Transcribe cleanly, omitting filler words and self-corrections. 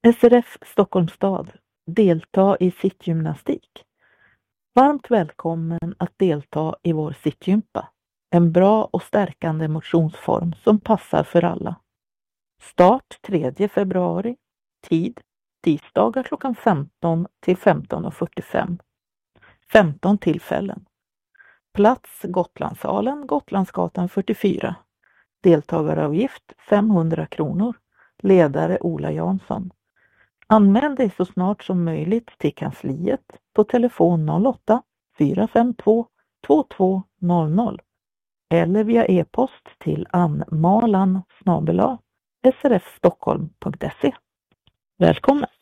SRF Stockholms stad. Delta i sittgymnastik. Varmt välkommen att delta i vår sittgympa. En bra och stärkande motionsform som passar för alla. Start 3 februari. Tid tisdagar klockan 15 till 15:45. 15 tillfällen. Plats Gotlandssalen, Gotlandsgatan 44. Deltagaravgift 500 kronor. Ledare Ola Jansson. Anmäl dig så snart som möjligt till kansliet på telefon 08 452 2200 eller via e-post till anmalan@srfstockholm.se. Välkommen!